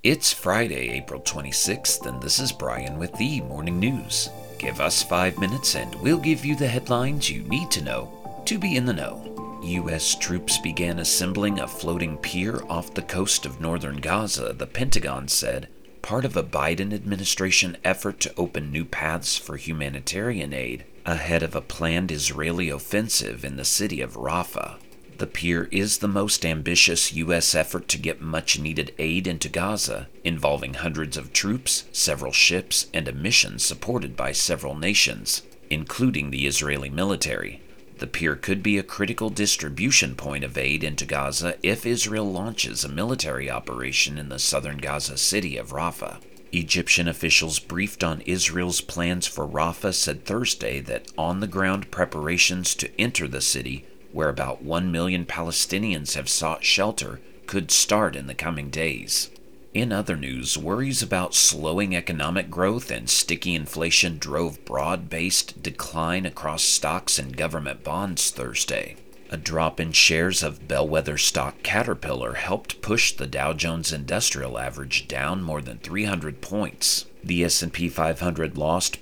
It's Friday, April 26th, and this is Brian with the Morning News. Give us 5 minutes and we'll give you the headlines you need to know to be in the know. U.S. troops began assembling a floating pier off the coast of northern Gaza, the Pentagon said, part of a Biden administration effort to open new paths for humanitarian aid ahead of a planned Israeli offensive in the city of Rafah. The pier is the most ambitious U.S. effort to get much-needed aid into Gaza, involving hundreds of troops, several ships, and a mission supported by several nations, including the Israeli military. The pier could be a critical distribution point of aid into Gaza if Israel launches a military operation in the southern Gaza city of Rafah. Egyptian officials briefed on Israel's plans for Rafah said Thursday that on-the-ground preparations to enter the city, where about 1 million Palestinians have sought shelter, could start in the coming days. In other news, worries about slowing economic growth and sticky inflation drove broad-based decline across stocks and government bonds Thursday. A drop in shares of bellwether stock Caterpillar helped push the Dow Jones Industrial Average down more than 300 points. The S&P 500 lost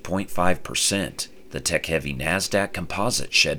0.5%. The tech-heavy Nasdaq Composite shed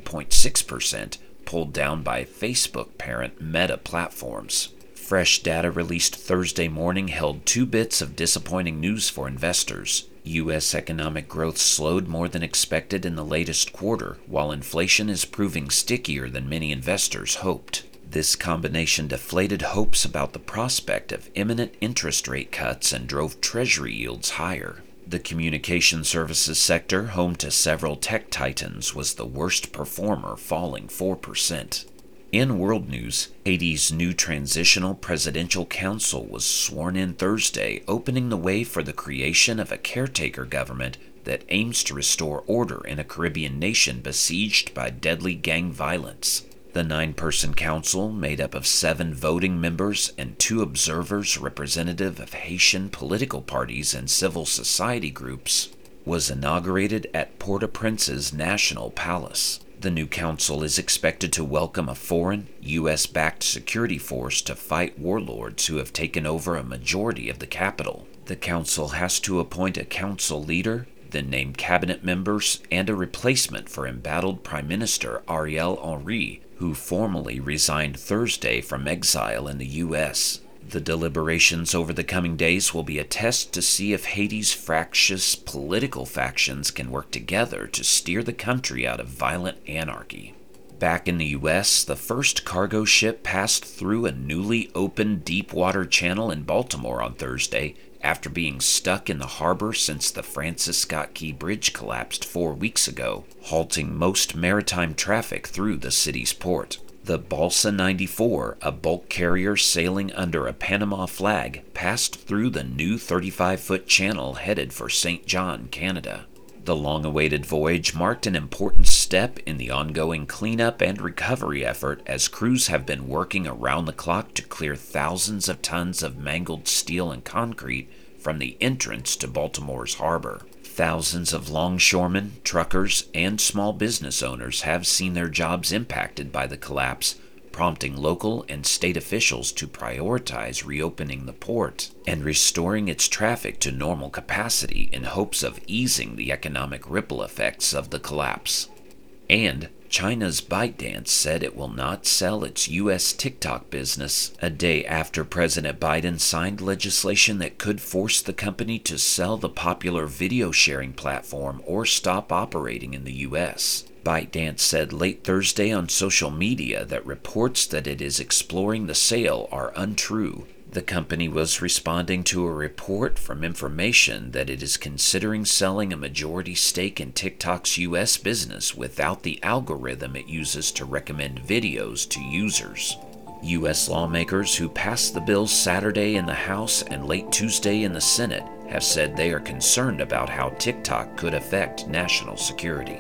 0.6%, pulled down by Facebook parent Meta Platforms. Fresh data released Thursday morning held two bits of disappointing news for investors. U.S. economic growth slowed more than expected in the latest quarter, while inflation is proving stickier than many investors hoped. This combination deflated hopes about the prospect of imminent interest rate cuts and drove Treasury yields higher. The communication services sector, home to several tech titans, was the worst performer, falling 4%. In world news, Haiti's new Transitional Presidential Council was sworn in Thursday, opening the way for the creation of a caretaker government that aims to restore order in a Caribbean nation besieged by deadly gang violence. The 9-person council, made up of 7 voting members and 2 observers representative of Haitian political parties and civil society groups, was inaugurated at Port-au-Prince's National Palace. The new council is expected to welcome a foreign, U.S.-backed security force to fight warlords who have taken over a majority of the capital. The council has to appoint a council leader, then name cabinet members, and a replacement for embattled Prime Minister Ariel Henry, who formally resigned Thursday from exile in the U.S. The deliberations over the coming days will be a test to see if Haiti's fractious political factions can work together to steer the country out of violent anarchy. Back in the U.S., the first cargo ship passed through a newly opened deep-water channel in Baltimore on Thursday after being stuck in the harbor since the Francis Scott Key Bridge collapsed 4 weeks ago, halting most maritime traffic through the city's port. The Balsa 94, a bulk carrier sailing under a Panama flag, passed through the new 35-foot channel headed for St. John, Canada. The long-awaited voyage marked an important step in the ongoing cleanup and recovery effort as crews have been working around the clock to clear thousands of tons of mangled steel and concrete from the entrance to Baltimore's harbor. Thousands of longshoremen, truckers, and small business owners have seen their jobs impacted by the collapse, prompting local and state officials to prioritize reopening the port and restoring its traffic to normal capacity in hopes of easing the economic ripple effects of the collapse. And China's ByteDance said it will not sell its U.S. TikTok business a day after President Biden signed legislation that could force the company to sell the popular video sharing platform or stop operating in the U.S. ByteDance said late Thursday on social media that reports that it is exploring the sale are untrue. The company was responding to a report from Information that it is considering selling a majority stake in TikTok's U.S. business without the algorithm it uses to recommend videos to users. U.S. lawmakers who passed the bill Saturday in the House and late Tuesday in the Senate have said they are concerned about how TikTok could affect national security.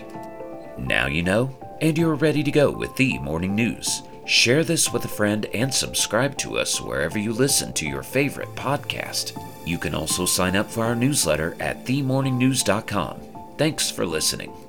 Now you know, and you're ready to go with the morning news. Share this with a friend and subscribe to us wherever you listen to your favorite podcast. You can also sign up for our newsletter at themorningnews.com. Thanks for listening.